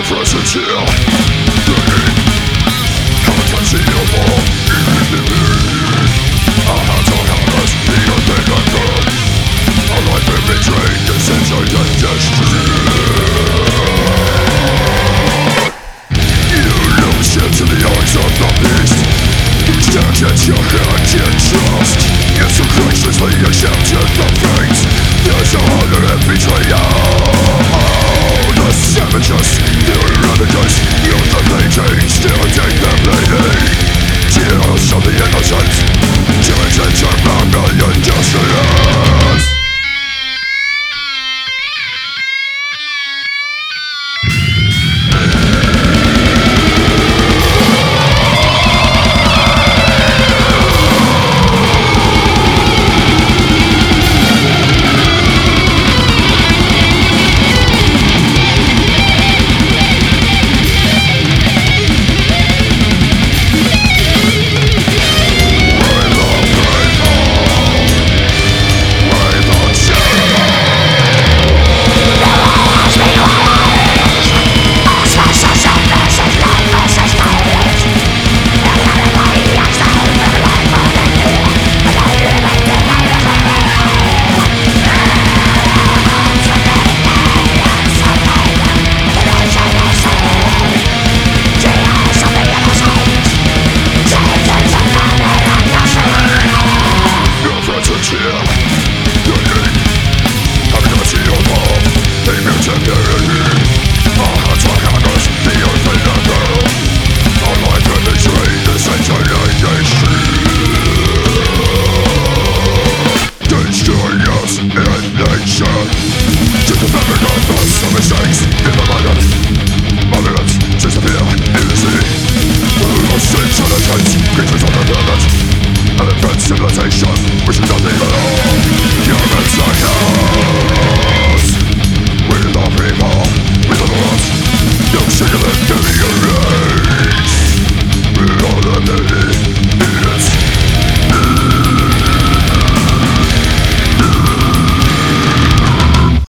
presence here, bringing competency of all enemy. Our hands are helpless, the undead and good. Our life been betrayed, dissension and destruction. You lose into the eyes of the beast. You stand at your hand in trust. It's so graciously accepted the fate. There's a hunger and betrayal. The savages, the renegades, you're the mating, still take them bleeding. Tears of the innocent, turns into vermilion justice. Civilization, which is nothing at all. Humans like us. We the people, we the lost. No singular to be erased. We are the